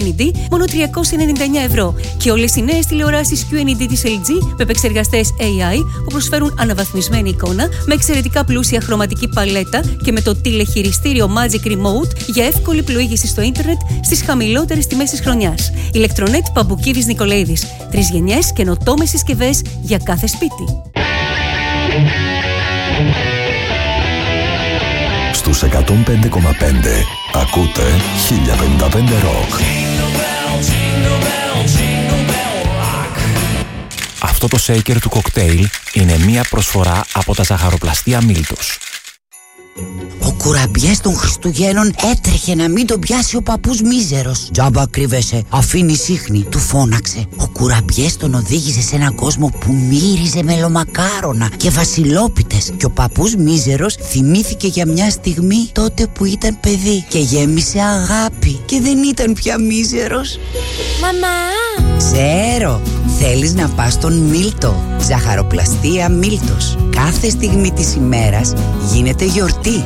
QNED μόνο 399 ευρώ. Και όλες οι νέες τηλεοράσεις QNED της LG με επεξεργαστές AI που προσφέρουν αναβαθμισμένη εικόνα, με εξαιρετικά πλούσια χρωματική παλέτα και με το τηλεχειριστήριο Magic Remote για εύκολη πλοήγηση στο ίντερνετ στις χαμηλότερες τιμές της χρονιάς. Ηλεκτρονέτ Παμπουκίδης Νικολαίδης. 3 γενιές, καινοτόμες συσκευές για κάθε σπίτι. Στους 105,5 ακούτε 1055 Rock. Αυτό το shaker του κοκτέιλ είναι μία προσφορά από τα ζαχαροπλαστεία Μίλτος. Ο κουραμπιές των Χριστουγέννων έτρεχε να μην τον πιάσει ο παππούς μίζερος. «Τζάμπα κρύβεσαι, αφήνει σύχνη», του φώναξε. Ο κουραμπιές τον οδήγησε σε έναν κόσμο που μύριζε μελομακάρονα και βασιλόπιτες. Και ο παππούς μίζερος θυμήθηκε για μια στιγμή τότε που ήταν παιδί και γέμισε αγάπη και δεν ήταν πια μίζερος. Μαμά! Ξέρω, θέλεις να πας στον Μίλτο. Ζαχαροπλαστεία Μίλτος. Κάθε στιγμή της ημέρας γίνεται γιορτή.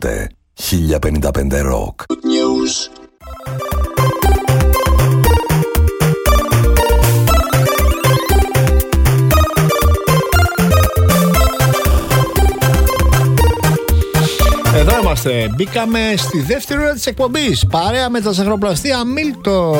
Ακούτε 1055 Rock. Εδώ είμαστε. Μπήκαμε στη δεύτερη ώρα της εκπομπής. Παρέα με τα ζαχαροπλαστεία Μίλτο.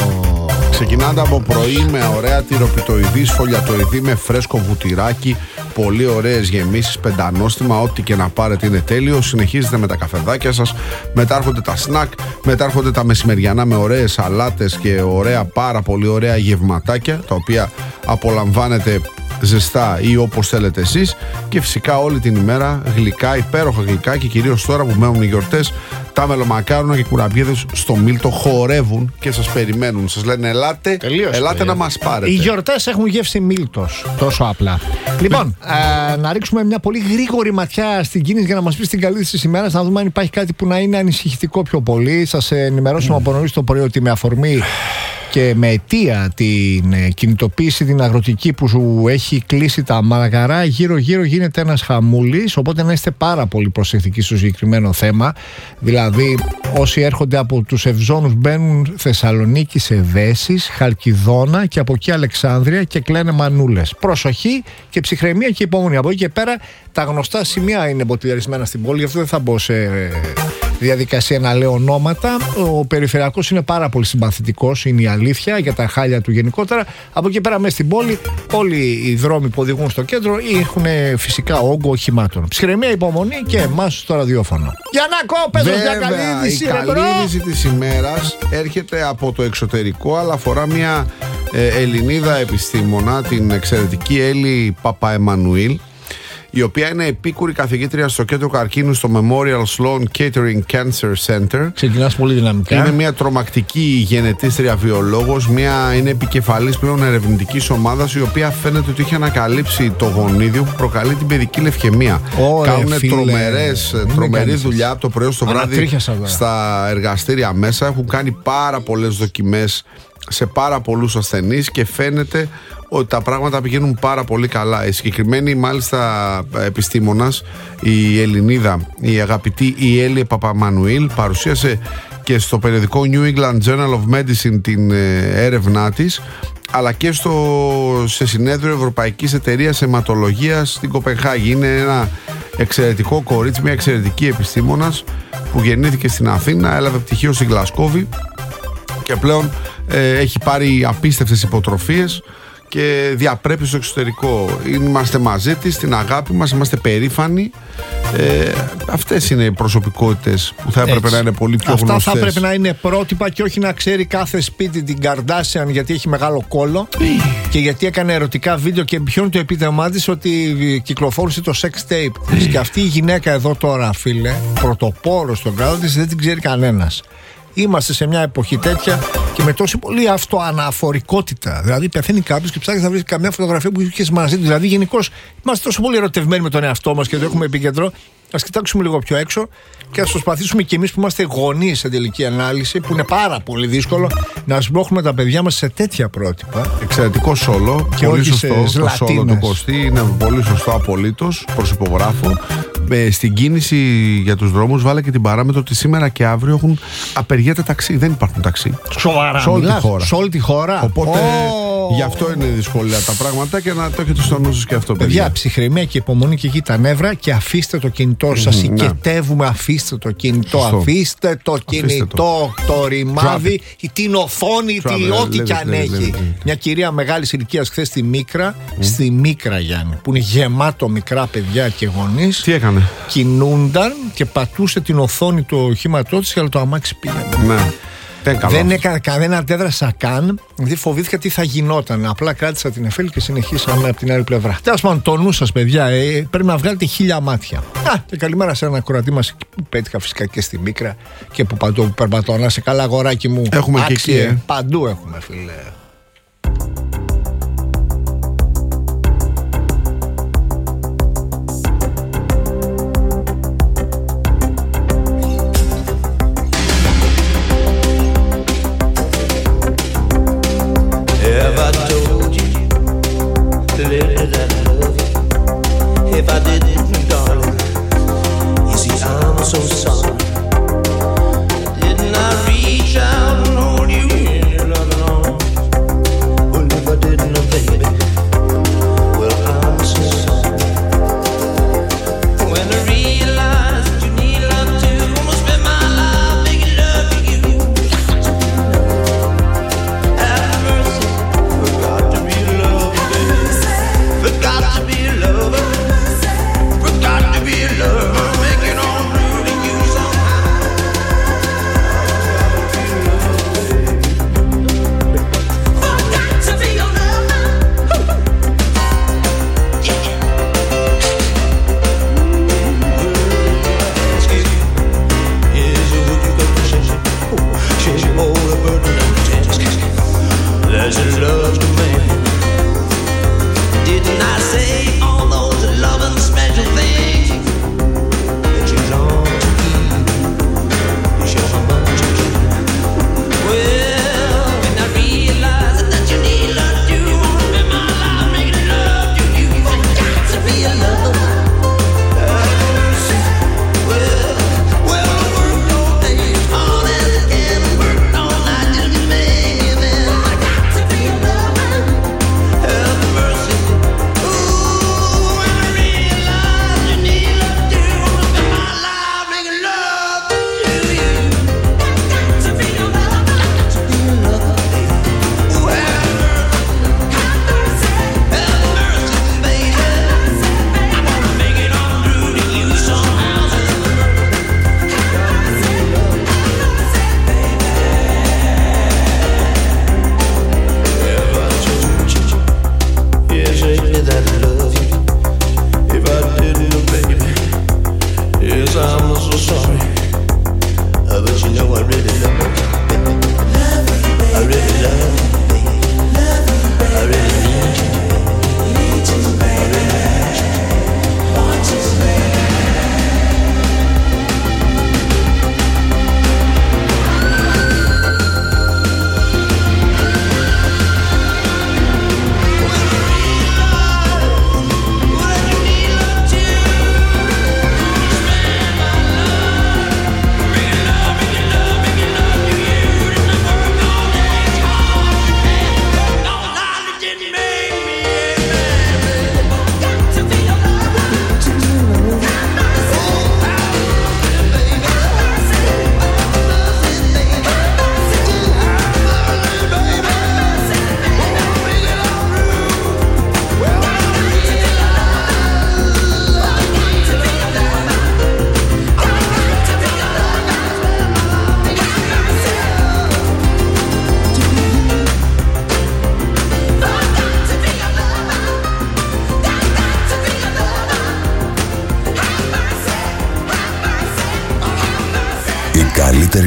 Ξεκινάτε από πρωί με ωραία τυροπιτοειδή, σφολιατοειδή με φρέσκο βουτυράκι, πολύ ωραίες γεμίσεις, πεντανόστιμα, ό,τι και να πάρετε είναι τέλειο. Συνεχίζετε με τα καφεδάκια σας, μετά έρχονται τα σνακ, μετά έρχονται τα μεσημεριανά με ωραίες σαλάτες και ωραία, πάρα πολύ ωραία γευματάκια, τα οποία απολαμβάνετε ζεστά ή όπως θέλετε εσείς, και φυσικά όλη την ημέρα γλυκά, υπέροχα γλυκά, και κυρίως τώρα που μένουν οι γιορτές, τα μελομακάρονα και κουραμπιέδες στο Μίλτο χορεύουν και σας περιμένουν. Σας λένε ελάτε, ελάτε να μας πάρετε. Οι γιορτές έχουν γεύση Μίλτος, τόσο απλά. Λοιπόν, να ρίξουμε μια πολύ γρήγορη ματιά στην κίνηση για να μας πει την καλή της ημέρας, να δούμε αν υπάρχει κάτι που να είναι ανησυχητικό πιο πολύ. Σας ενημερώσουμε από νωρίς το πρωί ότι με αφορμή και με αιτία την κινητοποίηση την αγροτική που σου έχει κλείσει τα μαγαρά, γύρω-γύρω γίνεται ένας χαμούλης, οπότε να είστε πάρα πολύ προσεκτικοί στο συγκεκριμένο θέμα. Δηλαδή, όσοι έρχονται από τους Ευζώνους μπαίνουν Θεσσαλονίκη σε Βέσης, Χαλκιδόνα και από εκεί Αλεξάνδρεια και κλαίνε μανούλες. Προσοχή και ψυχραιμία και υπομονή. Από εκεί και πέρα τα γνωστά σημεία είναι μποτιλιαρισμένα στην πόλη, γι' αυτό δεν θα μπω σε διαδικασία να λέω ονόματα. Ο περιφερειακός είναι πάρα πολύ συμπαθητικός, είναι η αλήθεια, για τα χάλια του γενικότερα. Από εκεί πέρα μέσα στην πόλη, όλοι οι δρόμοι που οδηγούν στο κέντρο έχουν φυσικά όγκο οχημάτων. Ψυχραιμία, υπομονή και εμάς στο ραδιόφωνο. Γιαννάκο, πες μας μια καλή είδηση. Η καλή είδηση της ημέρας έρχεται από το εξωτερικό, αλλά αφορά μια Ελληνίδα επιστήμονα, την εξαιρετική Έλλη Παπαεμμανουήλ, η οποία είναι επίκουρη καθηγήτρια στο κέντρο καρκίνου στο Memorial Sloan Kettering Cancer Center. Ξεκινάς πολύ δυναμικά. Είναι μια τρομακτική γενετίστρια βιολόγος, είναι επικεφαλής πλέον ερευνητικής ομάδας, η οποία φαίνεται ότι έχει ανακαλύψει το γονίδιο που προκαλεί την παιδική λευκαιμία. Κάνουν τρομερή δουλειά από το πρωί στο βράδυ στα εργαστήρια μέσα. Έχουν κάνει πάρα πολλές δοκιμές σε πάρα πολλούς ασθενείς και φαίνεται ότι τα πράγματα πηγαίνουν πάρα πολύ καλά. Η συγκεκριμένη μάλιστα επιστήμονας, η Ελληνίδα, η αγαπητή η Έλλη Παπαεμμανουήλ, παρουσίασε και στο περιοδικό New England Journal of Medicine την έρευνά της, αλλά και σε συνέδριο Ευρωπαϊκής Εταιρείας Αιματολογίας στην Κοπενχάγη. Είναι ένα εξαιρετικό κορίτσι, μια εξαιρετική επιστήμονας που γεννήθηκε στην Αθήνα, έλαβε πτυχίο στην Γλασκόβη και πλέον έχει πάρει απίστευτες υποτροφίες και διαπρέπει στο εξωτερικό. Είμαστε μαζί της, στην αγάπη μας, είμαστε περήφανοι. Αυτές είναι οι προσωπικότητες που θα έπρεπε να είναι πολύ πιο γνωστές. Αυτά θα πρέπει να είναι πρότυπα και όχι να ξέρει κάθε σπίτι την Kardashian γιατί έχει μεγάλο κόλλο και γιατί έκανε ερωτικά βίντεο και ποιο είναι το επίτευγμά της, ότι κυκλοφόρησε το sex tape. Και αυτή η γυναίκα εδώ τώρα, φίλε, πρωτοπόρο στον κλάδο της, δεν την ξέρει κανένας. Είμαστε σε μια εποχή τέτοια και με τόση πολύ αυτοαναφορικότητα. Δηλαδή, πεθαίνει κάποιος και ψάχνει να βρει καμιά φωτογραφία που είχε μαζί του. Δηλαδή, γενικώς είμαστε τόσο πολύ ερωτευμένοι με τον εαυτό μας και το έχουμε επίκεντρο. Ας κοιτάξουμε λίγο πιο έξω και ας προσπαθήσουμε κι εμείς που είμαστε γονείς σε τελική ανάλυση, που είναι πάρα πολύ δύσκολο, να σμπρώχνουμε τα παιδιά μας σε τέτοια πρότυπα. Εξαιρετικό σόλο. Και πολύ όχι σωστό. Το σόλο του Κωστή είναι πολύ σωστό, απολύτως. Προσυπογράφω. Στην κίνηση για τους δρόμους, βάλε και την παράμετρο ότι σήμερα και αύριο έχουν απεργία ταξί. Δεν υπάρχουν ταξί. Σοβαρά. Σε όλη τη χώρα. Οπότε γι' αυτό είναι δυσκολία τα πράγματα και να το έχετε στο νου σας και αυτό, παιδιά. Ψυχραιμία και υπομονή και εκεί τα νεύρα και αφήστε το κινητό σας. Οικετεύουμε, αφήστε το κινητό. Αφήστε το κινητό, το ρημάδι, την οθόνη, ό,τι κι αν έχει. Μια κυρία μεγάλης ηλικίας χθες στη Μίκρα, Γιάννη, που είναι γεμάτο μικρά παιδιά και γονείς. Τι έκανε? Κινούνταν και πατούσε την οθόνη του οχήματός της, αλλά το αμάξι πήγαινε. Ναι. Δεν αντέδρασα καν, γιατί φοβήθηκα τι θα γινόταν. Απλά κράτησα την εφέλη και συνεχίσαμε από την άλλη πλευρά. Τέλος πάντων, το νου σας, παιδιά, πρέπει να βγάλετε 1000 μάτια. Και καλημέρα σε ένα ακροατή μας που πέτυχα φυσικά και στη Μίκρα και που παντού περπατώ. Να σε καλά, αγοράκι μου. Έχουμε άξιε, και εκεί. Παντού έχουμε, φίλε. So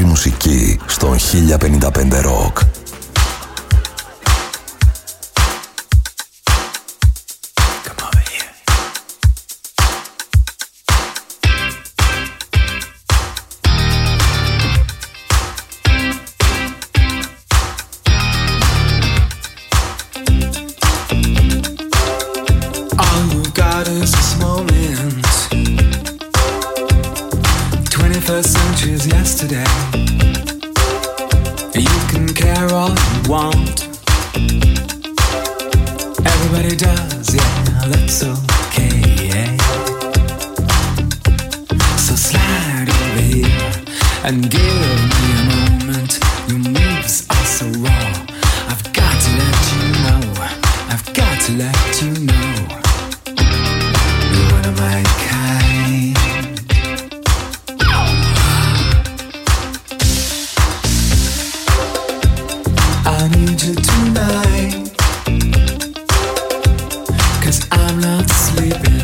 καλύτερη μουσική στον 1055 Rock. Centuries yesterday. You can care all you want. Everybody does, yeah, that's okay, yeah. So slide over here and give me a moment. Your moves are so raw. I've got to let you know. I've got to let you know. You're one of my kind. I need you tonight, 'cause I'm not sleeping.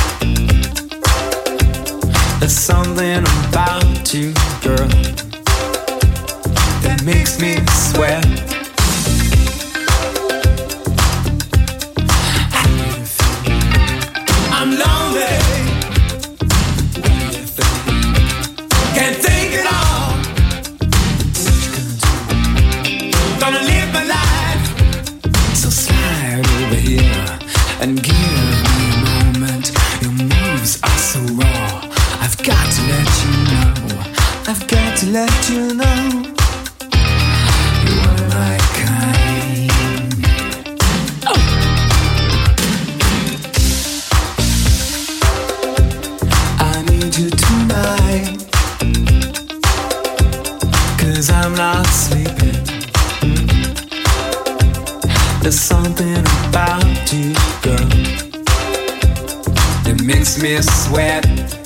There's something about you, girl, that makes me sweat. I'm lonely. What do you think? Can't think at all. Gonna live my life. So slide over here and give me a moment. Your moves are so raw. I've got to let you know. I've got to let you know. You're one of my kind. Oh. I need you tonight, 'cause I'm not sleeping. There's something about you, girl, that makes me sweat.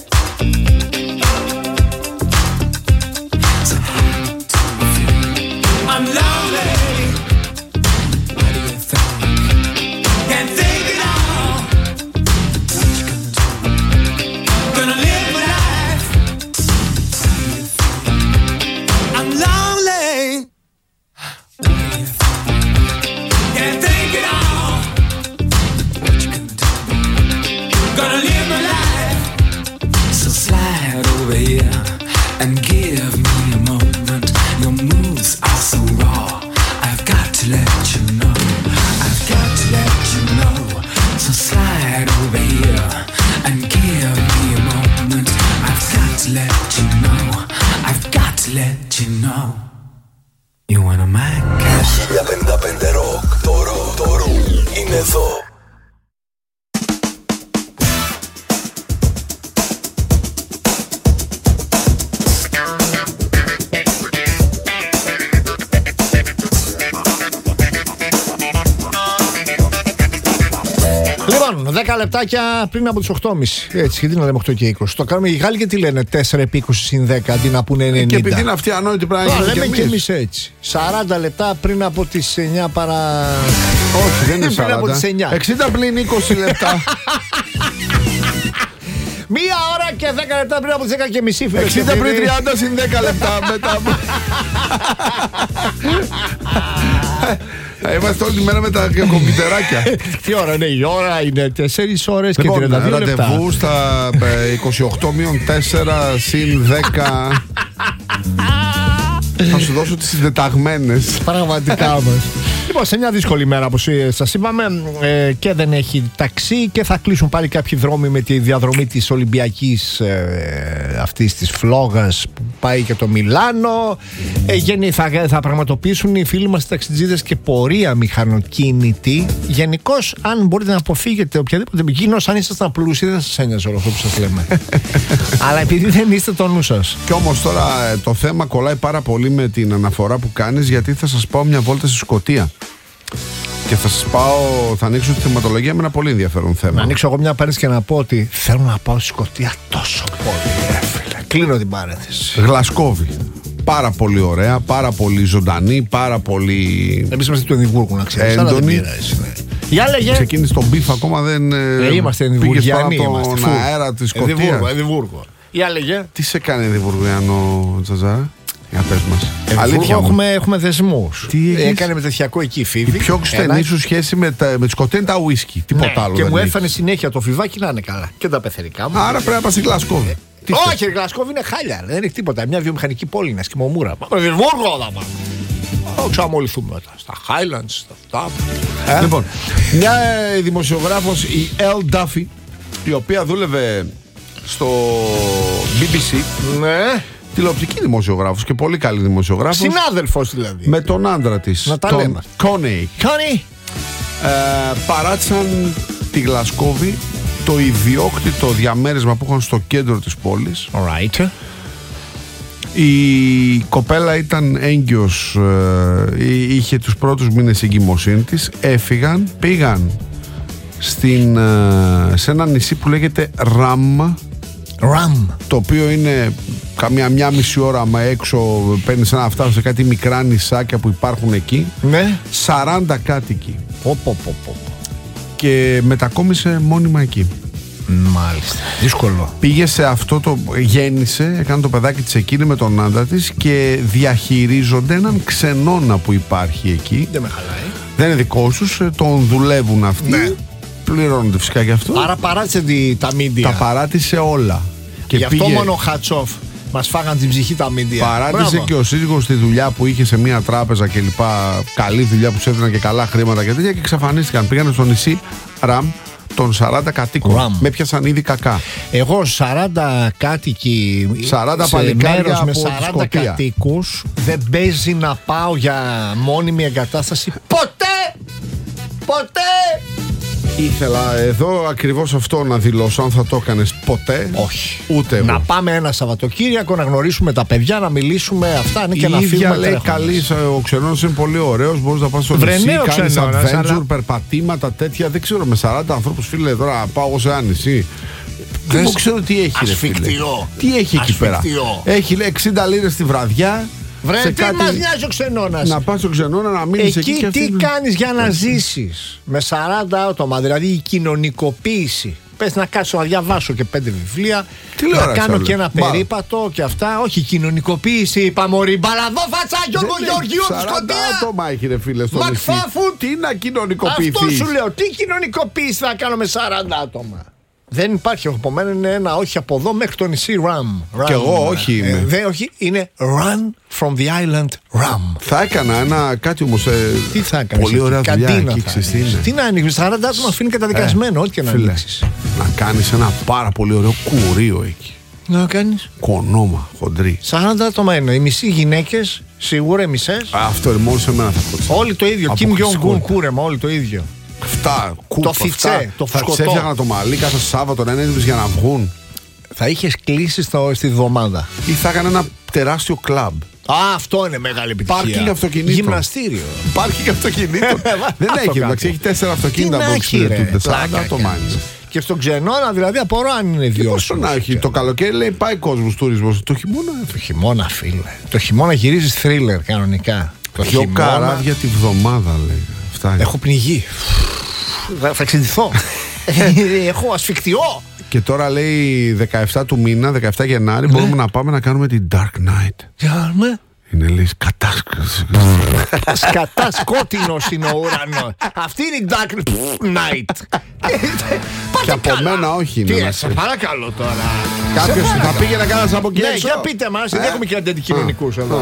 So hard to feel. I'm lonely. What do you think? Can't think at all. What you gonna do? Gonna live my life. How do you feel? I'm lonely. What do you think? Can't think it all. What you gonna do? Gonna live my life. So slide over here and give me a moment. Your moves are so raw. I've got to let you know. I've got to let you know. So slide over here and give me a moment. I've got to let you know. I've got to let you know. You wanna my cat. 1055 Rock. Το ροκ είναι εδώ. Λοιπόν, 10 λεπτάκια πριν από τις 8.30. Έτσι, γιατί να λέμε 8 και 20. Το κάνουμε οι Γάλλοι και τι λένε 4 επί 20 συν 10 αντί να πούνε 90. Και επειδή είναι αυτοί ανόητοι πρέπει να λέμε και εμείς έτσι. 40 λεπτά πριν από τις 9 παρά. Όχι, δεν είναι 40. Πριν από τις 9. 60 πλην 20 λεπτά. 1 ώρα και 10 λεπτά πριν από τις 10 και μισή. 60 πριν 30 συν 10 λεπτά μετά. Είμαστε όλη τη μέρα με τα κομπιουτεράκια. Τι ώρα είναι η ώρα? Είναι 4 ώρες και 32 λεπτά. Ραντεβού στα 28-4 συν 10. Θα σου δώσω τις συντεταγμένες. Πραγματικά μας. Λοιπόν, σε μια δύσκολη μέρα, όπως σας είπαμε, και δεν έχει ταξί και θα κλείσουν πάλι κάποιοι δρόμοι με τη διαδρομή της Ολυμπιακής αυτής της φλόγας που πάει και το Μιλάνο. Θα πραγματοποιήσουν οι φίλοι μας ταξιτζίδες και πορεία μηχανοκίνητη. Γενικώς, αν μπορείτε να αποφύγετε οποιαδήποτε εκείνος, αν ήσασταν πλούσιοι, δεν σας ένοιαζε όλο αυτό που σας λέμε. Αλλά επειδή δεν είστε το νου σας. Κι όμως τώρα το θέμα κολλάει πάρα πολύ με την αναφορά που κάνεις, γιατί θα σας πάω μια βόλτα στη Σκωτία. Και θα ανοίξω τη θεματολογία με ένα πολύ ενδιαφέρον θέμα. Να ανοίξω εγώ μια παρένθεση και να πω ότι θέλω να πάω στη Σκωτία τόσο πολύ, φίλε. Κλείνω την παρένθεση. Γλασκόβη. Πάρα πολύ ωραία, πάρα πολύ ζωντανή, πάρα πολύ. Εμείς είμαστε του Εδιμβούργου, να ξέρεις. Έντονη. Για λέγε. Ξεκίνησε τον μπιφ, ακόμα δεν. Είμαστε Εδιμβουργιανοί. Πήγες τον αέρα της Σκωτίας. Εδιμβούργο. Για λέγε. Τι σε κάνει Εδιμβουργιανό, Τζαζάρα? Για πες μας. Έχουμε δεσμούς. Έκανε μεταφιακό εκεί η Φίβη. Η πιο στενή σου σχέση με τη σκοτένη τα ουίσκι. Τίποτα άλλο. Και δεν μου έχει. έφανε συνέχεια το φιβάκι να είναι καλά. Και τα πεθερικά μου. Άρα πρέπει να πας στη Γλασκόβη. Όχι, η Γλασκόβη είναι χάλια. Δεν έχει τίποτα. Μια βιομηχανική πόλη είναι σκημομούρα. Πάμε Βιρβούργο θα πάμε. Θα ξαναμολυθούμε μετά. Στα Highlands, στα αυτά. Λοιπόν, μια δημοσιογράφος, η Elle Duffy, η οποία δούλευε στο BBC. Ναι. Τηλεοπτική δημοσιογράφος και πολύ καλή δημοσιογράφος. Συνάδελφος δηλαδή. Με τον άντρα της, Να τα τον λέμε. Κόνεϊ. Κόνεϊ. Παράτησαν τη Γλασκόβη, το ιδιόκτητο διαμέρισμα που είχαν στο κέντρο της πόλης. Alright. Η κοπέλα ήταν έγκυος, είχε τους πρώτους μήνες εγκυμοσύνη της. Έφυγαν, πήγαν σε ένα νησί που λέγεται Ραμ, το οποίο είναι μία μισή ώρα έξω, παίρνεις να φτάσεις σε κάτι μικρά νησάκια που υπάρχουν εκεί. Ναι. 40 κάτοικοι. Και μετακόμισε μόνιμα εκεί. Μάλιστα. Δύσκολο. Πήγε σε αυτό γέννησε, έκανε το παιδάκι της εκείνη με τον άντρα της και διαχειρίζονται έναν ξενώνα που υπάρχει εκεί. Δεν με χαλάει. Δεν είναι δικό τους, τον δουλεύουν αυτοί. Ναι. Πληρώνονται φυσικά γι' αυτό. Άρα παράτησε τα μίντια. Τα παράτησε όλα. Και γι' αυτό μόνο Χατσόφ μας φάγαν την ψυχή τα μίντια. Παράτησε και ο σύζυγος τη δουλειά που είχε σε μια τράπεζα και λοιπά. Καλή δουλειά που σου έδιναν και καλά χρήματα και τέτοια και εξαφανίστηκαν. Πήγανε στο νησί Ραμ των 40 κατοίκων. Με πιάσαν ήδη κακά. Εγώ 40 κάτοικοι 40 παλικάρια με από 40 κατοίκους δεν παίζει να πάω για μόνιμη εγκατάσταση ποτέ. Ήθελα εδώ ακριβώς αυτό να δηλώσω. Αν θα το έκανες ποτέ. Όχι. Ούτε εγώ. Να πάμε ένα Σαββατοκύριακο να γνωρίσουμε τα παιδιά, να μιλήσουμε αυτά είναι και να φύγουμε. Η ίδια λέει καλή, ο ξενώνας είναι πολύ ωραίος. Μπορείς να πας στο νησί, κάνεις adventure, περπατήματα τέτοια. Δεν ξέρω, με 40 ανθρώπους φίλε τώρα πάω εγώ σε ένα νησί. Δεν ξέρω τι έχει. Ασφικτιό. Τι έχει εκεί πέρα. Έχει λέει 60 λίρες τη βραδιά. Βρε, τι μας νοιάζει ο ξενώνας. Να πας στο ξενώνα να μείνεις εκεί. Εκεί τι κάνεις για να ζήσεις με 40 άτομα, δηλαδή η κοινωνικοποίηση. Πες να κάτσω να διαβάσω και 5 βιβλία, να κάνω και ένα περίπατο και αυτά. Όχι, κοινωνικοποίηση, είπα μωρή. Μπαλαδό φάτσα, Γιώργο Γεωργίου, 40 άτομα έχει ρε φίλε στο νησί. Τι να κοινωνικοποιηθείς. Αυτό σου λέω, τι κοινωνικοποίηση θα κάνω με 40 άτομα. Δεν υπάρχει, επομένως είναι ένα όχι από εδώ μέχρι το νησί Ram. Και εγώ όχι είμαι. Όχι, είναι Run from the island Ram. Θα έκανα ένα κάτι όμως. Τι θα έκανες? Πολύ ωραία δουλειά εκεί, τι να ανοίξεις, 40 άτομα αφήνει καταδικασμένο, ό,τι και να ανοίξεις. Να κάνεις ένα πάρα πολύ ωραίο κουρίο εκεί. Να κάνεις κονόμα, χοντρή. 40 άτομα είναι, οι μισοί γυναίκες, σίγουρα οι μισές. Αυτό μόνο σε μένα θα πω. Όλοι το ίδιο, Kim Jong-un κούρεμα, όλοι το ίδιο. Αυτά, το φιτσέ, το φουσκωτό. Θα ξέφυγαν το μαλλί κάθε Σάββατο να είναι έτοιμες για να βγουν. Θα είχες κλείσει στη βδομάδα. Ή θα έκανε ένα τεράστιο κλαμπ. Αυτό είναι μεγάλη επιτυχία. Πάρκινγκ αυτοκινήτων. Γυμναστήριο. Πάρκινγκ αυτοκινήτων. Δεν έχει, εντάξει, έχει 4 αυτοκίνητα που εξυπηρετούνται. 40 άτομα. Και στον ξενώνα δηλαδή απορώ αν είναι βιώσιμο. Να έχει. Το καλοκαίρι λέει πάει κόσμος τουρισμός. Το χειμώνα. Το χειμώνα, φίλε. Το χειμώνα γυρίζεις θρίλερ κανονικά. Πιο καράβια τη βδομάδα λέει. Έχω πνιγεί. Θα εξεντηθώ. Έχω ασφικτιό. Και τώρα λέει 17 του μήνα, 17 Γενάρη, μπορούμε να πάμε να κάνουμε την Dark Night. Κάνουμε. Είναι λέει κατάσκαση. Σκατά σκότεινο είναι ο ουρανό. Αυτή είναι η Dark Night. Και από μένα όχι είναι. Σε παρακαλώ τώρα. Κάποιος θα πήγαινε κανένας από εκεί. Ναι, για πείτε μας, δεν έχουμε και αντικοινωνικούς εδώ.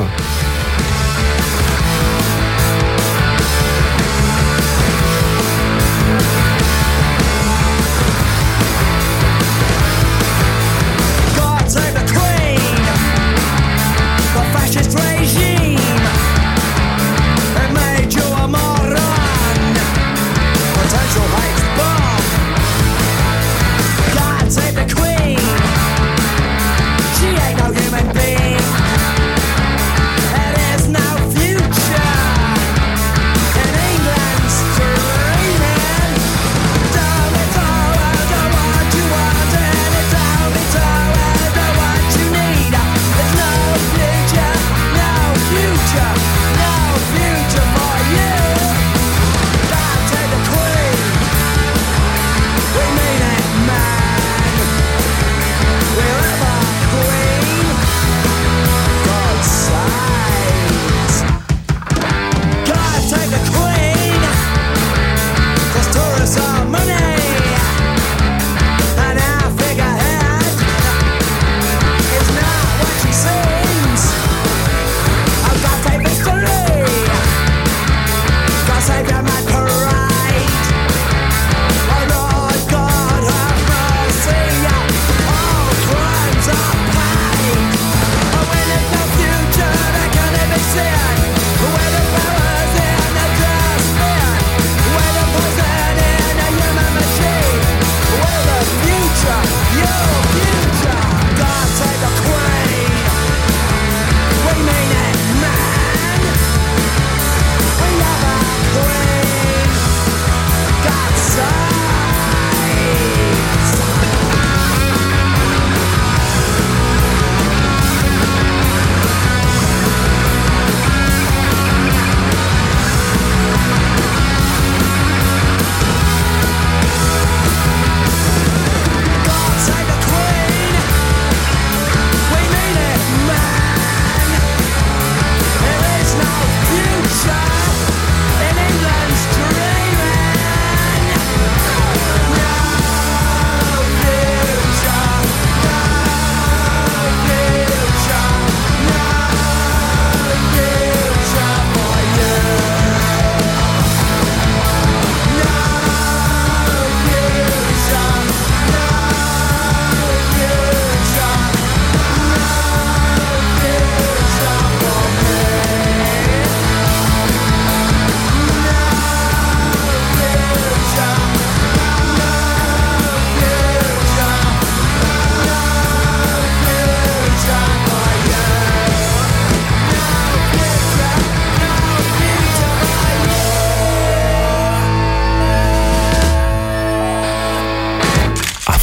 She ain't no human being.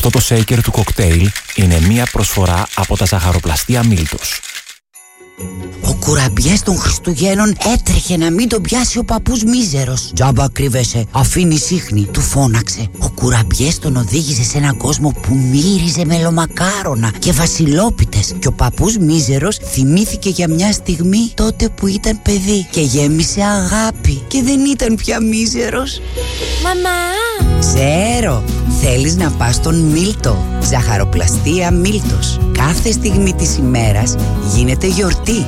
Αυτό το shaker του κοκτέιλ είναι μία προσφορά από τα ζαχαροπλαστεία Μίλτος. Ο κουραμπιές των Χριστουγέννων έτρεχε να μην τον πιάσει ο παππούς μίζερος. Τζάμπα κρύβεσαι, αφήνει ίχνη, του φώναξε. Ο κουραμπιές τον οδήγησε σε έναν κόσμο που μύριζε μελομακάρονα και βασιλόπιτες. Και ο παππούς μίζερος θυμήθηκε για μια στιγμή τότε που ήταν παιδί και γέμισε αγάπη και δεν ήταν πια μίζερος. Μαμά! Ξέρω, θέλεις να πας στον Μίλτο. Ζαχαροπλαστεία Μίλτος. Κάθε στιγμή της ημέρας γίνεται γιορτή. 1055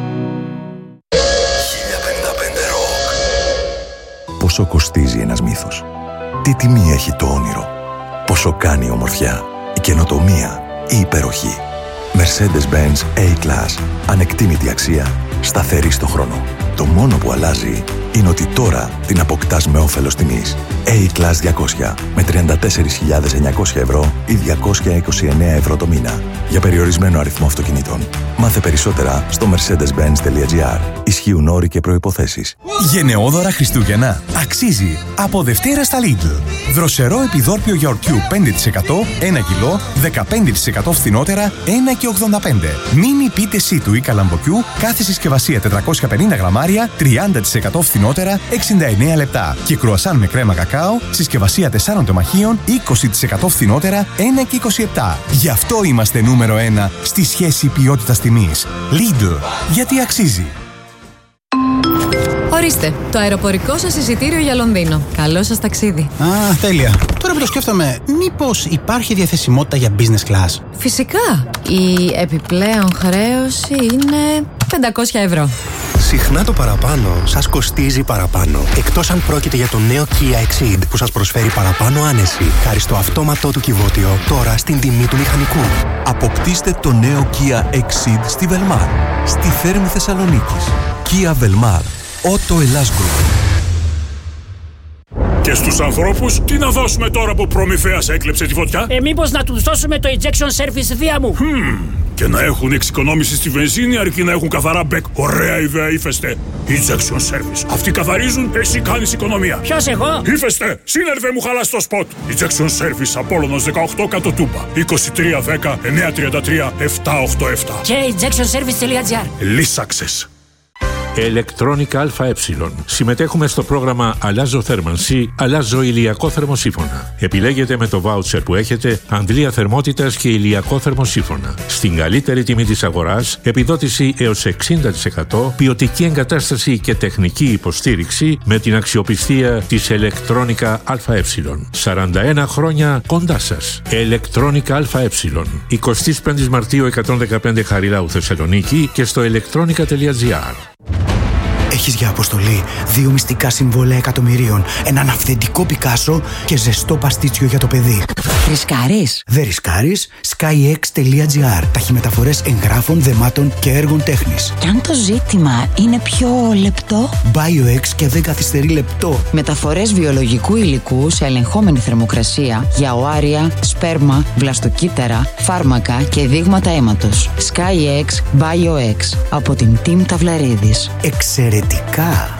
Rock. Πόσο κοστίζει ένας μύθος? Τι τιμή έχει το όνειρο? Πόσο κάνει η ομορφιά, η καινοτομία, η υπεροχή? Mercedes-Benz A-Class. Ανεκτήμητη αξία, σταθερή στο χρόνο. Το μόνο που αλλάζει είναι ότι τώρα την αποκτάς με όφελος τιμής. A-Class 200 με 34.900 ευρώ ή 229 ευρώ το μήνα. Για περιορισμένο αριθμό αυτοκινήτων. Μάθε περισσότερα στο mercedes-benz.gr. Ισχύουν όροι και προϋποθέσεις. Γενναιόδωρα Χριστούγεννα. Αξίζει. Από Δευτέρα στα Lidl. Δροσερό επιδόρπιο γιαουρτιού 5%, 1 κιλό, 15% φθηνότερα, 1,85. Μίνι πίτε σίτου ή καλαμποκιού, κάθε συσκευασία 450 γραμμάρια, 30% φθηνότερα, 69 λεπτά. Και κρουασάν με κρέμα κακάο, συσκευασία 4 τεμαχίων, 20% φθηνότερα, 1,27. Γι' αυτό είμαστε νούμερο 1 στη σχέση ποιότητας-τιμής. Lidl. Γιατί αξίζει. Ορίστε, το αεροπορικό σας εισιτήριο για Λονδίνο. Καλό σας ταξίδι. Α, τέλεια. Τώρα που το σκέφτομαι, μήπως υπάρχει διαθεσιμότητα για business class? Φυσικά. Η επιπλέον χρέωση είναι 500 ευρώ. Συχνά το παραπάνω σας κοστίζει παραπάνω. Εκτός αν πρόκειται για το νέο Kia Exceed που σας προσφέρει παραπάνω άνεση. Χάρη στο αυτόματό του κυβότιο, τώρα στην τιμή του μηχανικού. Αποκτήστε το νέο Kia Exceed στη Velmar, στη Θέρμη Θεσσαλονίκης. Kia Velmar. Ότο Ελλάς Group. Και στους ανθρώπους, τι να δώσουμε τώρα που προμηθέας έκλεψε τη φωτιά? Μήπως να τους δώσουμε το injection service δία μου. Και να έχουν εξοικονόμηση στη βενζίνη αρκεί να έχουν καθαρά μπεκ. Ωραία ιδέα, Ύφεστε. Injection service. Αυτοί καθαρίζουν, εσύ κάνεις οικονομία. Ποιος εγώ? Ύφεστε, σύνερβε μου χαλάς το σποτ. Injection service, Απόλλωνος 18 κάτω Τούμπα. 2310 933 787. Και injectionservice.gr. Λύσαξες. Electronica ΑΕ. Συμμετέχουμε στο πρόγραμμα Αλλάζω θέρμανση, αλλάζω ηλιακό θερμοσύφωνα. Επιλέγετε με το βάουτσερ που έχετε αντλία θερμότητας και ηλιακό θερμοσύφωνα. Στην καλύτερη τιμή της αγοράς, επιδότηση έως 60%, ποιοτική εγκατάσταση και τεχνική υποστήριξη με την αξιοπιστία της Electronica ΑΕ. 41 χρόνια κοντά σας. Electronica ΑΕ. 25 Μαρτίου 115 Χαριλάου Θεσσαλονίκη και στο electronica.gr. Έχεις για αποστολή 2 μυστικά συμβόλαια εκατομμυρίων, έναν αυθεντικό Πικάσο και ζεστό παστίτσιο για το παιδί. Ρισκάρεις? Δεν ρισκάρεις. skyx.gr. Ταχυμεταφορές εγγράφων, δεμάτων και έργων τέχνης. Κι αν το ζήτημα είναι πιο λεπτό? BioX και δεν καθυστερεί λεπτό. Μεταφορές βιολογικού υλικού σε ελεγχόμενη θερμοκρασία για οάρια, σπέρμα, βλαστοκύτταρα, φάρμακα και δείγματα αίματος. SkyX BioX από την Team Ταυλαρίδης. Εξαιρετικά!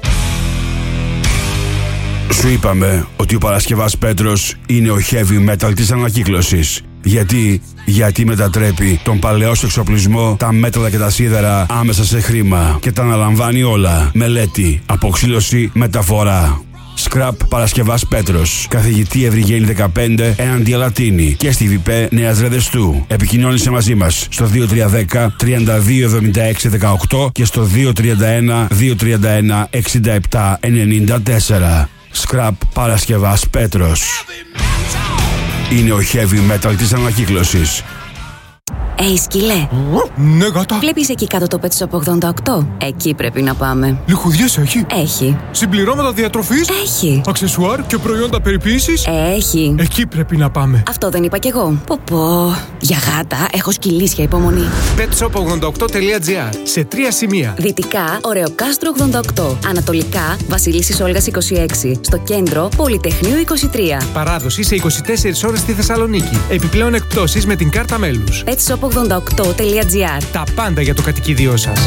Σου είπαμε ότι ο Παρασκευάς Πέτρος είναι ο heavy metal της ανακύκλωσης. Γιατί μετατρέπει τον παλαιό σου εξοπλισμό, τα μέταλλα και τα σίδερα άμεσα σε χρήμα και τα αναλαμβάνει όλα. Μελέτη, αποξήλωση, μεταφορά. Scrap Παρασκευάς Πέτρος. Καθηγητή Ευρυγένη 15 έναντι Αλατίνη και στη ΒΠ Νέας Ρεδεστού. Επικοινώνησε μαζί μας στο 2310 3276 18 και στο 231 231 67 94. Scrap Παρασκευάς Πέτρος. Είναι ο heavy metal της ανακύκλωσης. Σκύλε. Ναι, γάτα. Βλέπεις εκεί κάτω το Pet Shop 88? Εκεί πρέπει να πάμε. Λιχουδιές έχει? Έχει. Συμπληρώματα διατροφής? Έχει. Αξεσουάρ και προϊόντα περιποίησης? Έχει. Εκεί πρέπει να πάμε. Αυτό δεν είπα κι εγώ. Πω. Για γάτα έχω σκυλίσια υπομονή. petshop88.gr. Σε 3 σημεία. Δυτικά, Ωρεοκάστρο 88. Ανατολικά, Βασιλίσσης Όλγας 26. Στο κέντρο, Πολυτεχνείου 23. Παράδοση σε 24 ώρες στη Θεσσαλονίκη. Επιπλέον εκπτώσεις με την κάρτα μέλους. petshop88.gr. Τα πάντα για το κατοικίδιό σας.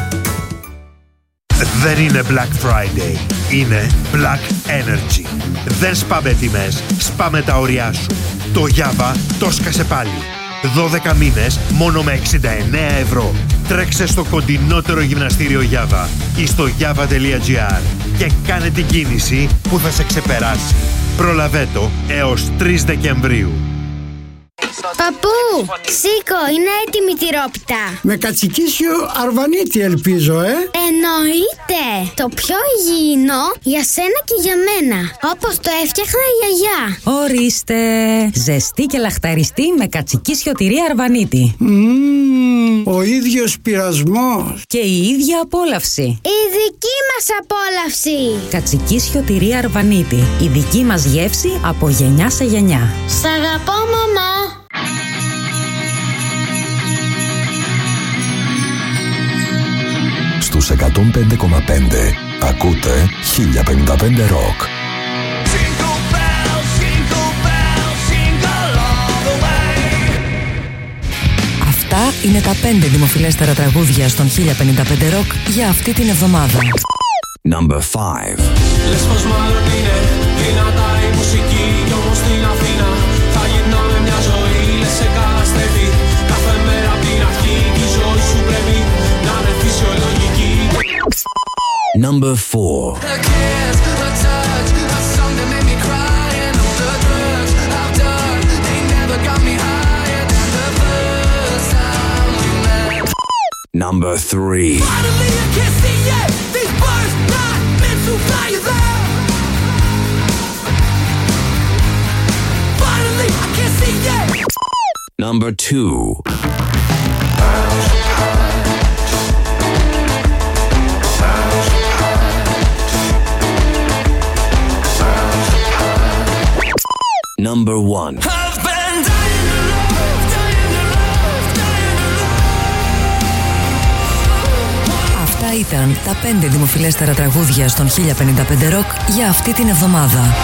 Δεν είναι Black Friday, είναι Black Energy. Δεν σπάμε τιμές, σπάμε τα ωριά σου. Το Java το σκάσε πάλι. 12 μήνες μόνο με 69 ευρώ. Τρέξε στο κοντινότερο γυμναστήριο Java ή στο java.gr και κάνε την κίνηση που θα σε ξεπεράσει. Προλαβέτο έως 3 Δεκεμβρίου. Παππού, σήκω, είναι έτοιμη τη τυρόπιτα. Με κατσικίσιο αρβανίτη ελπίζω, Εννοείται. Το πιο υγιεινό για σένα και για μένα. Όπως το έφτιαχνα η γιαγιά. Ορίστε. Ζεστή και λαχταριστή με κατσικίσιο τυρί αρβανίτη. Ο ίδιος πειρασμός. Και η ίδια απόλαυση. Η δική μας απόλαυση. Κατσικίσιο τυρί αρβανίτη. Η δική μας γεύση από γενιά σε γενιά. Σ' αγαπώ, μαμά. Στους 105,5 ακούτε 1055 Rock. Αυτά είναι τα 5 δημοφιλέστερα τραγούδια στον 1055 Rock για αυτή την εβδομάδα. Number 5. Λες πως μάλλον είναι δυνατά η μουσική κι όμως στην Αθήνα θα γυρνάμε μια ζωή, λες σε καταστρέφει κάθε μέρα απ' την αρχή κι η ζωή σου πρέπει να είναι φυσιολογική. Number 4. A kiss, a touch, a song that made me cry and all the drugs I've done, they never got me higher than the first time we met. Number 3. Finally I can see it, these birds not meant to fly there. Finally I can see it. Number 2. Number 1. Αυτά ήταν τα 5 δημοφιλέστερα τραγούδια στον 1055 Rock για αυτή την εβδομάδα.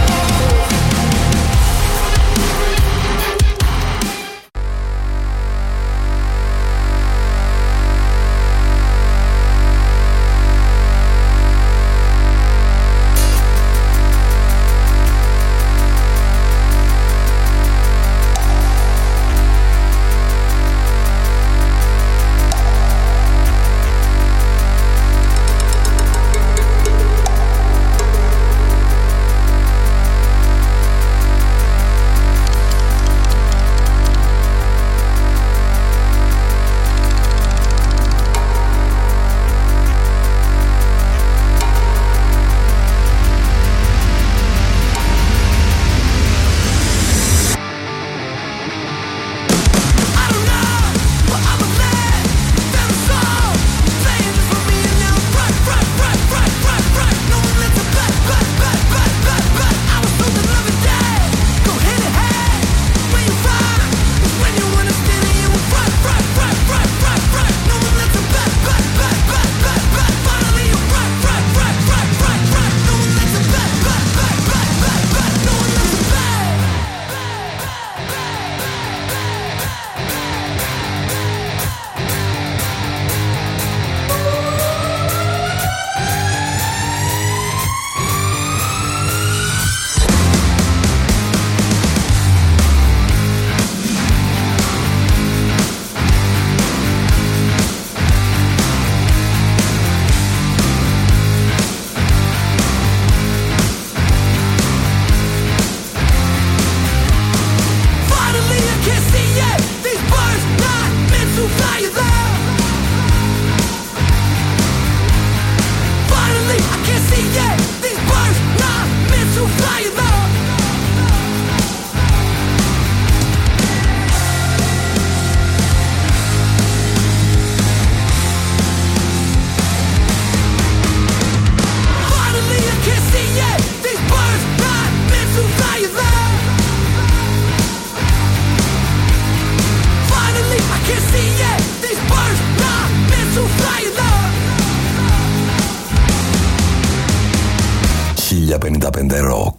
Rock.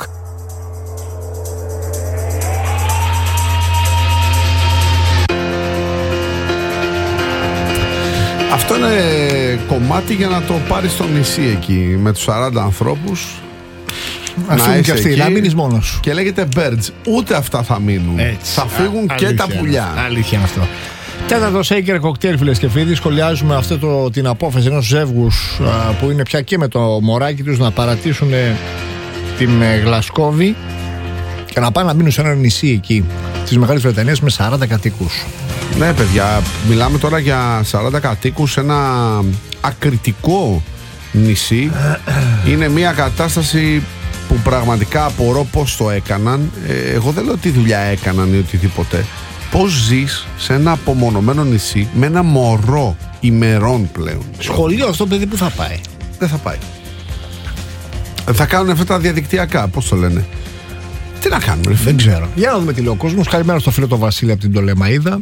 Αυτό είναι κομμάτι για να το πάρει στο νησί εκεί με τους 40 ανθρώπους. Ας φύγουν και αυτοί, να μείνεις μόνος σου. Και λέγεται birds. Ούτε αυτά θα μείνουν. Έτσι. Θα φύγουν και τα πουλιά. Αλήθεια είναι αυτό. Τέταρτο Shaker Cocktail, φίλες και φίλοι. Σχολιάζουμε την απόφαση ενός ζεύγους που είναι πια και με το μωράκι τους να παρατήσουν την Γλασκόβη και να πάνε να μείνουν σε ένα νησί εκεί της Μεγάλης Βρετανίας με 40 κατοίκους. Ναι, παιδιά, μιλάμε τώρα για 40 κατοίκους σε ένα ακριτικό νησί. Είναι μια κατάσταση που πραγματικά απορώ πώς το έκαναν. Εγώ δεν λέω τι δουλειά έκαναν ή οτιδήποτε. Πώς ζεις σε ένα απομονωμένο νησί με ένα μωρό ημερών πλέον? Σχολείο αυτό παιδί που θα πάει? Δεν θα πάει. Θα κάνουν αυτά τα διαδικτυακά, πώς το λένε. Τι να κάνουν, δεν ξέρω. Για να δούμε τι λέει ο κόσμος. Καλημέρα στο φίλο τον Βασίλη από την Τολεμαΐδα.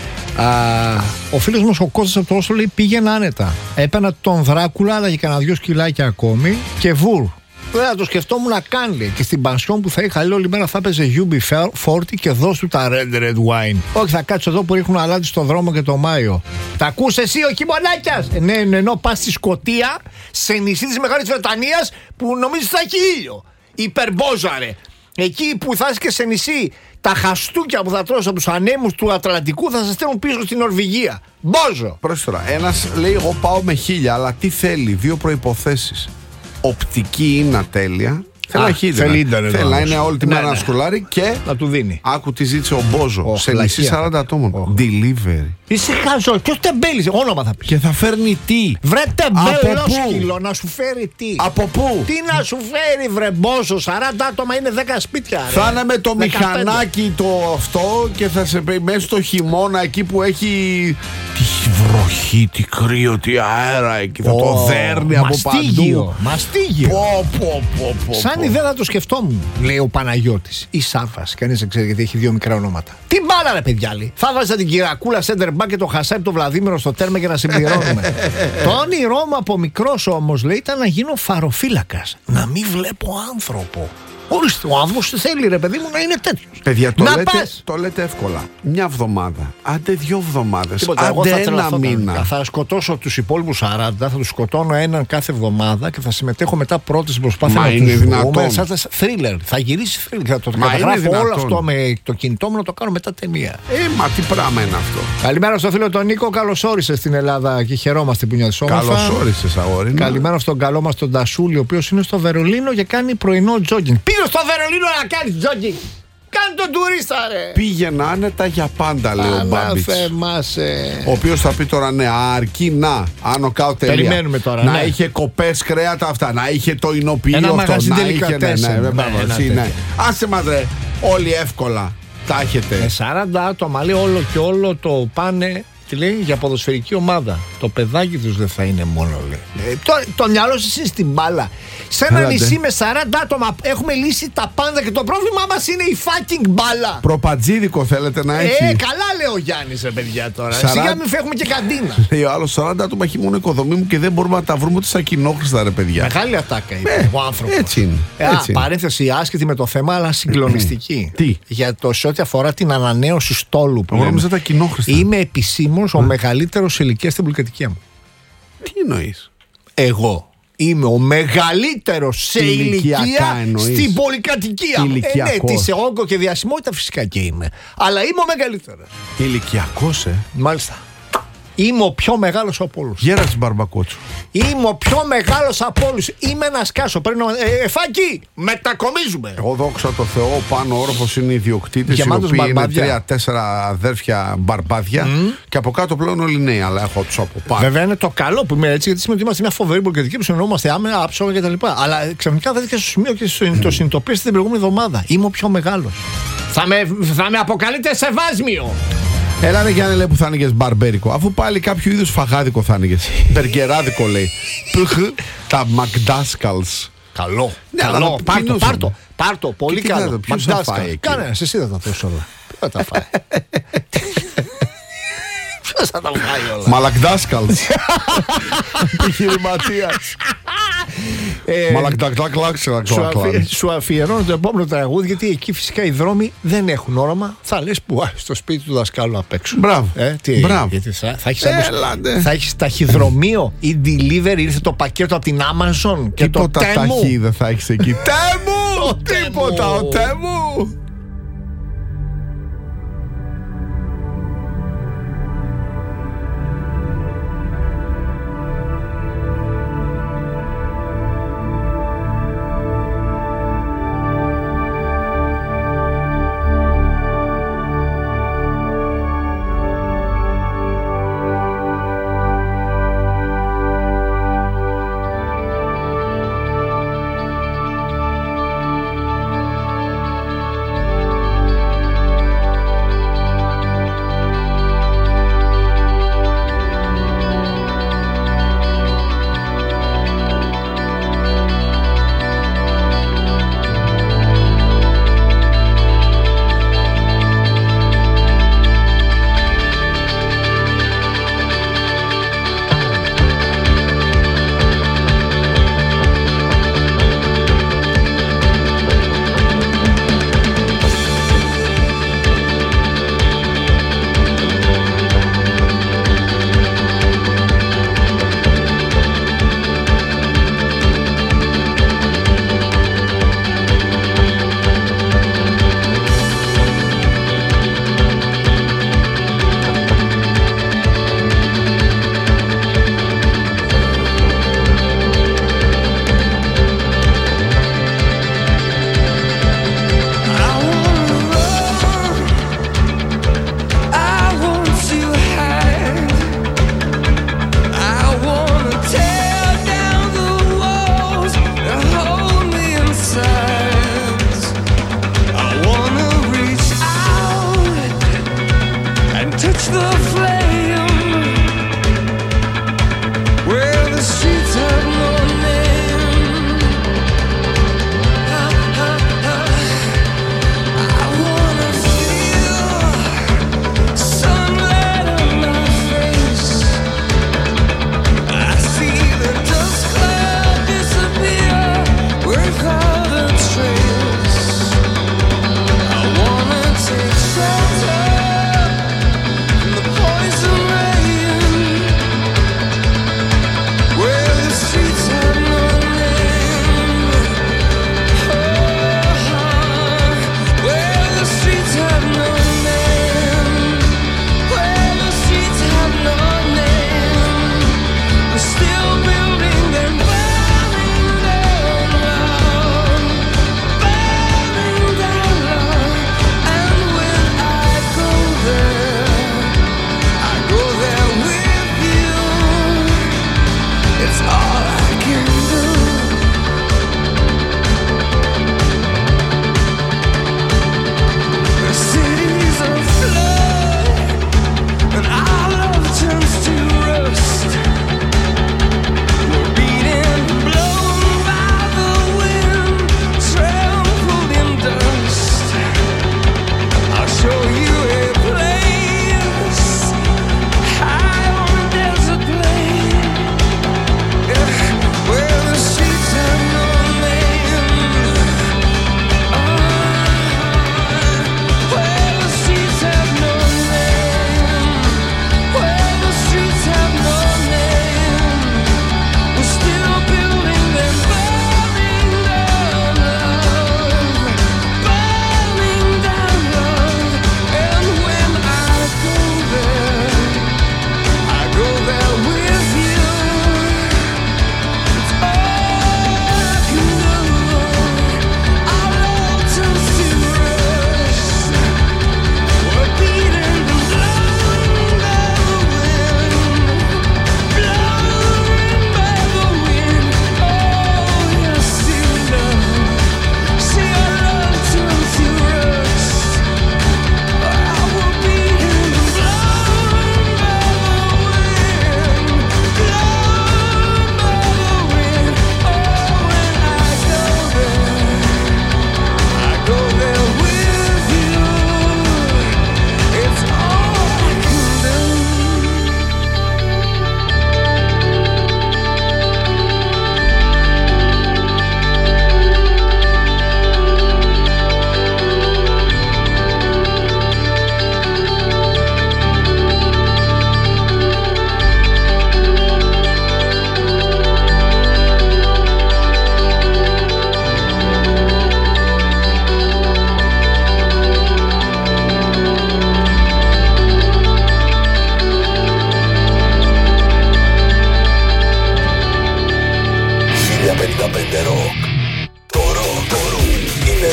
Ο φίλος μας ο Κώστας από το Όσlo λέει πήγαινα άνετα. Έπαιρνα τον Δράκουλα, αλλά και κανένα 2 σκυλάκια ακόμη και βουρ. Δεν το σκεφτόμουν να κάνει. Και στην πανσιόν που θα είχα λέει όλη μέρα θα έπαιζε UB40 και δώσ' του τα red wine. Όχι, θα κάτσω εδώ που ρίχνουν αλάτι στον δρόμο και το Μάιο. Τα ακούς εσύ ο χειμωνάκιας? Ναι, ενώ πας στη Σκωτία, σε νησί της Μεγάλης Βρετανίας που νομίζεις θα έχει ήλιο. Υπερμπόζαρε. Εκεί που θα είσαι και σε νησί, τα χαστούκια που θα τρως από τους ανέμους του Ατλαντικού θα σας στέλνουν πίσω στην Νορβηγία. Μπόζο. Πρόσφατα, ένας λέει εγώ πάω με 1000, αλλά τι θέλει? 2 προϋποθέσεις. Οπτική είναι ατέλεια. Θέλει να είναι όλη τη μέρα να σκουλάρει και να του δίνει. Άκου τι ζήτησε ο Μπόζο σε νησί 40 ατόμων. Delivery. Είσαι χάζο. Ποιος τεμπέλησε? Όνομα θα πει. Και θα φέρνει τι? Βρε τεμπέλο σκύλο, να σου φέρει τι? Από πού? Τι να σου φέρει βρε Μπόζο? 40 άτομα είναι 10 σπίτια. Θα είναι με το 15. Μηχανάκι το αυτό και θα σε πει μέσα στο χειμώνα εκεί που έχει τι βροχή, τι κρύο, τι αέρα εκεί. Θα το δέρνει από παντού. Μαστίγιο. Πω. Σαν ιδέα θα το σκεφτόμουν, λέει ο Παναγιώτης. Ή Σάφας, κανείς δεν ξέρει γιατί έχει 2 μικρά ονόματα. Τι μπάλα ρε παιδιά λέει. Θα βάζα την Κυρακούλα Σέντερ Μπακ και το Χασάπι το Βλαδίμηρο στο τέρμα για να συμπληρώνουμε. Το όνειρό μου από μικρός όμως λέει ήταν να γίνω φαροφύλακας. Να μην βλέπω άνθρωπο. Ορίστε, ο άνθρωπος θέλει ρε παιδί μου να είναι τέτοιος. Παιδιά, το λέτε εύκολα. Μια εβδομάδα, άντε 2 εβδομάδες, άντε ένα μήνα. Θα σκοτώσω τους υπόλοιπους 40, θα τους σκοτώνω έναν κάθε εβδομάδα και θα συμμετέχω μετά πρώτη στην προσπάθεια να τους βρούμε. Σαν θρίλερ, θα γυρίσει θρίλερ. Θα το καταγράφω όλο αυτό με το κινητό μου να το κάνω μετά ταινία. Μα τι πράγμα είναι αυτό. Καλημέρα στο φίλο τον Νίκο, καλώς όρισες στην Ελλάδα και χαιρόμαστε που νοιαζόμαστε. Καλώς όρισες αγόρι. Καλημέρα στον καλό μας τον Τασούλη, ο οποίος είναι στο Βερολίνο και κάνει πρωινό τζόγκινγκ. Στο Βερολίνο να κάνεις τζόγκινγκ. Κάνε τον τουρίστα ρε. Πήγαινε άνετα για πάντα λέει ο Μπάμπιτς. Ο οποίος θα πει τώρα ναι, αρκεί να άνω κάω τελεία. Περιμένουμε τώρα. Να είχε κοπές κρέατα αυτά, να είχε το εινοποιείο αυτό. Να είχε ναι. Άσε μας ρε, όλοι εύκολα τα έχετε. Με 40 άτομα λέει όλο και όλο το πάνε. Τι λέει για ποδοσφαιρική ομάδα. Το παιδάκι τους δεν θα είναι μόνο λέει. Το μυαλό σας είναι στην μπάλα. Σε ένα νησί με 40 άτομα έχουμε λύσει τα πάντα και το πρόβλημά μας είναι η fucking μπάλα. Προπατζίδικο θέλετε να έχει. Καλά λέει ο Γιάννης ρε παιδιά τώρα. Σιγά μην φεύγουμε και καντίνα. Λέει ο άλλος 40 άτομα έχει μόνο οικοδομή μου και δεν μπορούμε να τα βρούμε ούτε στα κοινόχρηστα ρε παιδιά. Μεγάλη ατάκα είναι ο άνθρωπος. Έτσι είναι. Παρένθεση άσχετη με το θέμα αλλά συγκλονιστική. Τι? Για το σε ό,τι αφορά την ανανέωση στόλου που νόμιζα τα κοινόχρηστα. Είμαι επισήμως ο μεγαλύτερος σε ηλικία στην πολυκατοικία μου. Τι εννοείς? Εγώ είμαι ο μεγαλύτερος σε ηλικία στην πολυκατοικία μου. Ναι, σε όγκο και διασημότητα φυσικά και είμαι. Αλλά είμαι ο μεγαλύτερος. Ηλικιακός, Μάλιστα. Είμαι ο πιο μεγάλος από όλους. Γέρασε μπαρμπακότσου. Είμαι ο πιο μεγάλος από όλους. Είμαι ένας κάσο. Παίρνω. Φάκη, μετακομίζουμε. Εγώ δόξα τω Θεώ, πάνω όροφος είναι ιδιοκτήτης. Οι οποίοι είναι 3-4 αδέρφια μπαρμπάδια. Και από κάτω πλέον όλοι νέοι. Αλλά έχω τους από πάνω. Βέβαια είναι το καλό που είμαι έτσι, γιατί σημαίνει ότι είμαστε μια φοβερή πολυκατοικία που συνεννοούμαστε άμενα, άψογα κτλ. Αλλά ξαφνικά βρέθηκα στο σημείο και το συνειδητοποίησα την προηγούμενη εβδομάδα. Είμαι ο πιο μεγάλος. Θα με αποκαλείτε σεβάσμιο. Έλα ρε Γιάννη λέει που θα άνοιγες μπαρμπέρικο. Αφού πάλι κάποιο είδους φαγάδικο θα άνοιγες. Μπεργκεράδικο λέει. Τα McDaskals. Καλό. Καλό. Πάρτο. Πολύ καλό. Ποιος θα φάει εκεί? Κανένας, εσύ δεν θα θες όλα. Ποιος θα τα φάει? Ποιος θα τα βγάλει όλα. Μαλακδάσκαλς. Επιχειρηματίας. Σου αφιερώνω το επόμενο τραγούδι, γιατί εκεί φυσικά οι δρόμοι δεν έχουν όραμα. Θα λες που στο σπίτι του δασκάλου απ' έξω. Μπράβο. Γιατί θα έχεις ταχυδρομείο ή delivery, ήρθε το πακέτο από την Amazon και το τίποτα ταχύ δεν θα έχεις εκεί. Τέμου! Τίποτα, ο Τέμου!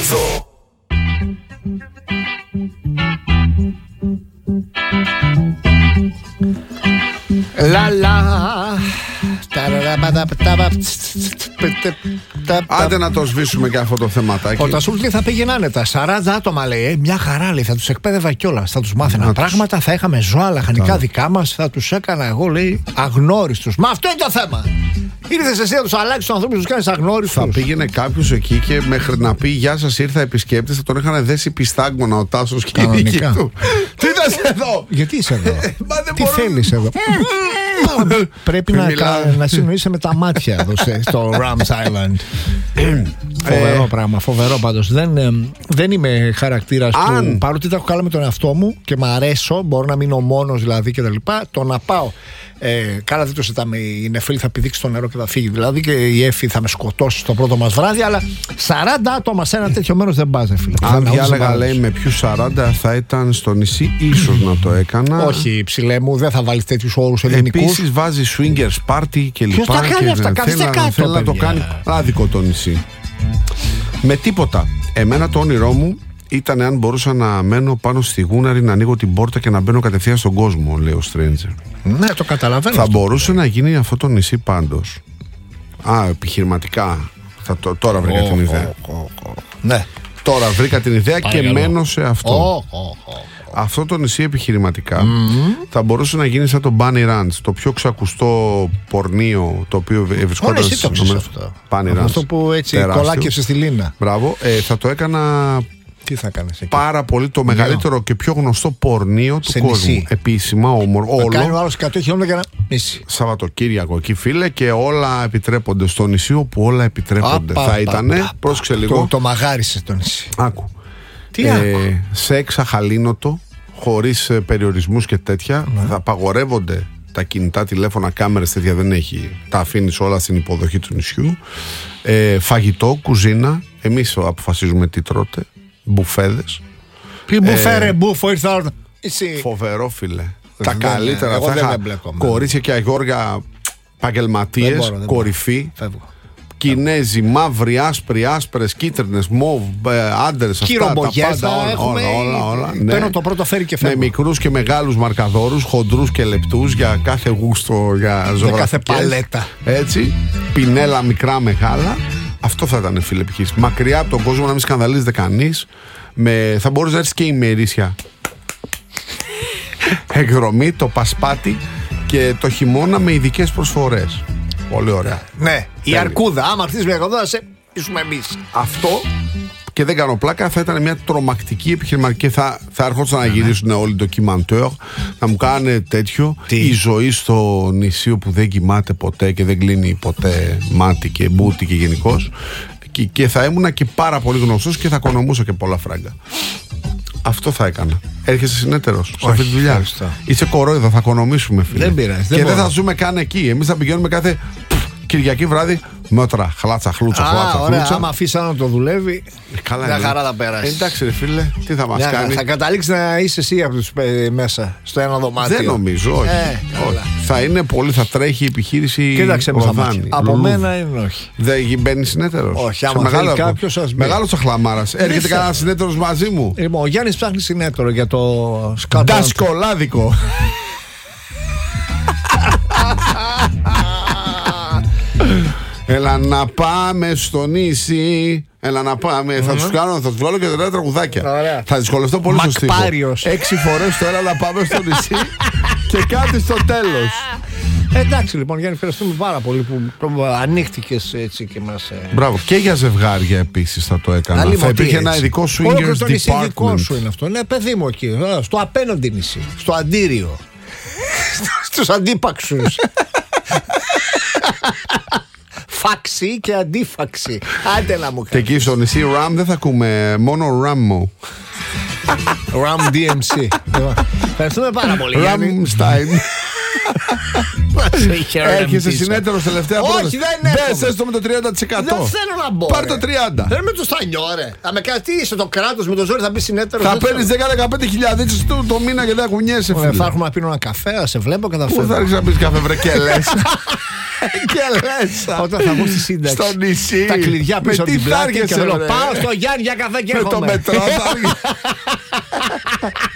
εδώ. Άντε να το σβήσουμε και αυτό το θεματάκι. Ο Τασούλης θα πήγαινε άνετα. 40 άτομα λέει. Μια χαρά λέει. Θα τους εκπαίδευα κιόλας. Θα τους μάθαινα πράγματα. Θα είχαμε ζώα λαχανικά δικά μας. Θα τους έκανα εγώ λέει αγνώριστους. Μα αυτό είναι το θέμα. Ήρθες εσύ να τους αλλάξεις τους ανθρώπους, τους κάνεις αγνώριστους. Θα πήγαινε κάποιος εκεί και μέχρι να πει γεια σας ήρθα επισκέπτης, θα τον είχαν δέσει πιστάγμονα ο Τάσος και η δική του. Τι είδες εδώ! Γιατί είσαι εδώ? Τι θέλεις εδώ? Πρέπει να συνοείσαι με τα μάτια εδώ στο Rams Island. Φοβερό πράγμα, φοβερό πάντως. Δεν είμαι χαρακτήρας που, παρότι τα έχω καλά με τον εαυτό μου και μ' αρέσω, μπορώ να μείνω μόνος δηλαδή και τα λοιπά, το να πάω. Καλά δεν το συζητάμε, η Νεφέλη θα πηδήξει στο νερό και θα φύγει δηλαδή και η Έφη θα με σκοτώσει στο πρώτο μας βράδυ, αλλά 40 άτομα σε ένα τέτοιο μέρος δεν πάζει φίλε. Αν διάλεγα λέει με ποιους 40 θα ήταν στο νησί, ίσως να το έκανα. Όχι ψηλέ μου, δεν θα βάλεις τέτοιους όρους ελληνικούς. Επίσης βάζει swingers party και λοιπά. Ποιος τα κάνει αυτά, κάθεστε κάτω θέλει να το κάνει άδικο το νησί. Με τίποτα. Εμένα το όνειρό μου ήταν αν μπορούσα να μένω πάνω στη γούναρη, να ανοίγω την πόρτα και να μπαίνω κατευθείαν στον κόσμο, λέει ο Stranger. Ναι, το καταλαβαίνω. Θα αυτό. μπορούσε να γίνει αυτό το νησί πάντως. Επιχειρηματικά. Τώρα βρήκα την ιδέα. Ναι. Τώρα βρήκα την ιδέα και μένω σε αυτό. Αυτό το νησί επιχειρηματικά θα μπορούσε να γίνει σαν το Bunny Ranch, το πιο ξακουστό πορνείο το οποίο βρισκόταν στις ΗΠΑ. Αυτό που έτσι κολάκευσε στη Λίνα. Μπράβο. Θα το έκανα. Τι θα κάνεις εκεί? Πάρα πολύ το μεγαλύτερο και πιο γνωστό πορνείο του κόσμου. Επίσημα, όλο. Κάνει ο άλλος 100 χιλιόμετρα για να νησί. Σαββατοκύριακο εκεί, φίλε, και όλα επιτρέπονται στο νησί όπου όλα επιτρέπονται. Θα ήτανε. Πρόσεξε λίγο. Το μαγάρισε το νησί. Άκου. Τι σεξ αχαλήνοτο, χωρίς περιορισμούς και τέτοια. Θα απαγορεύονται τα κινητά τηλέφωνα, κάμερες τέτοια δεν έχει. Τα αφήνεις όλα στην υποδοχή του νησιού. Φαγητό, κουζίνα. Εμείς αποφασίζουμε τι τρώτε. Μπουφέδες. Τι μπουφέ, μπούφο, ήρθα. Φοβερό, φίλε. Τα καλύτερα θα είχα. Κορίτσια και αγόρια επαγγελματίες, κορυφή. Κινέζοι, μαύροι, άσπροι, άσπρες, κίτρινες, μοβ, άντρες, αυτά τα πάντα. Όλα. Παίρνω το πρώτο φέρει και φεύγω. Με μικρούς και μεγάλους μαρκαδόρους, χοντρούς και λεπτούς για κάθε γούστο, για ζωγραφικές. κάθε παλέτα. Έτσι. Πινέλα μικρά, μεγάλα. Αυτό θα ήταν, φίλε, επιχείρηση. Μακριά από τον κόσμο, να μην σκανδαλίζεται κανείς. Θα μπορείς να έρθεις και ημερήσια εκδρομή, το Πασπάτι και το χειμώνα με ειδικές προσφορές. Πολύ ωραία. Ναι, η Αρκούδα. Άμα έρθεις μια εκδόση, ήσουμε εμείς. Αυτό, και δεν κάνω πλάκα, θα ήταν μια τρομακτική επιχειρηματική. Θα έρχονταν να γυρίσουν όλοι ντοκιμαντέρ, να μου κάνουν τέτοιο. Η ζωή στο νησί που δεν κοιμάται ποτέ και δεν κλείνει ποτέ μάτι και μπούτι και γενικώς. Και θα ήμουνα και πάρα πολύ γνωστός και θα οικονομούσα και πολλά φράγκα. Αυτό θα έκανα. Έρχεσαι συνέτερος σε αυτή τη δουλειά. Είσαι κορόιδο, θα οικονομήσουμε, φίλε. Δεν πειράζει. Και δεν θα ζούμε καν εκεί. Εμείς θα πηγαίνουμε κάθε Κυριακή βράδυ μέτρα, χλάτσα, χλούτσα. Ωραία, άμα αφήσει να το δουλεύει, μια χαρά θα πέρασε. Εντάξει, ρε φίλε, τι θα μας κάνει. Θα καταλήξει να είσαι εσύ από τους μέσα στο ένα δωμάτιο. Δεν νομίζω, όχι. Θα είναι πολύ, θα τρέχει η επιχείρηση. Κοίταξε με τα μάτια. Από μένα είναι όχι. Δεν μπαίνει συνέτερος. Όχι, άμα θέλει κάποιος ας μπει. Μεγάλος αχλαμάρας. Έρχεται κανένα συνέτερος μαζί μου. Ο Γιάννης ψάχνει συνέτερο για το σκάτο. Δασκολάδικο. Έλα να πάμε στο νησί. Έλα να πάμε. Θα τους βγάλω και τα τραγουδάκια. Θα δυσκολευτώ πολύ στο στίχο. 6 φορές το έλα να πάμε στο νησί και κάτι στο τέλος. Εντάξει λοιπόν Γιάννη, ευχαριστούμε πάρα πολύ που ανοίχτηκες έτσι και μας... Μπράβο, και για ζευγάρια επίσης θα το έκανα. Θα υπήρχε ένα ειδικό swingers department. Δικό σου είναι αυτό. Ναι, παιδί μου εκεί, στο απέναντι νησί, στο αντίριο. Στους αντίπαξους. Φάξη και αντίφαξη. Άντε να μου κάνεις. Και εκεί στο νησί Ram δεν θα ακούμε, μόνο Rammo. Ram DMC. Ευχαριστούμε πάρα πολύ. Ramstein. Έρχεσαι συνέτερος τελευταία πρόταση. Όχι, δεν έρχομαι. Μπες έστω με το 30%. Δεν θέλω να μπω. Πάρε το 30%. Δεν με το στανιό, ρε. Θα με κάνει, τι είσαι το κράτος με το ζόρι, θα μπει συνέτερος. Θα παίρνεις 10-15 χιλιάδες το μήνα και δεν ακουνιέσαι, φίλε. Θα έρχομαι να πίνω ένα καφέ, να σε βλέπω και θα φεύγω. Πού θα ρίξεις να πεις καφέ, βρε, και λες. Και Τελέσα. Όταν θα βγω στη σύνταξη. Στο νησί. Τα κλειδιά πίσω από την πλάτη και θέλω πάω στο Γιάννη για καφέ και με έρχομαι. το μετρό.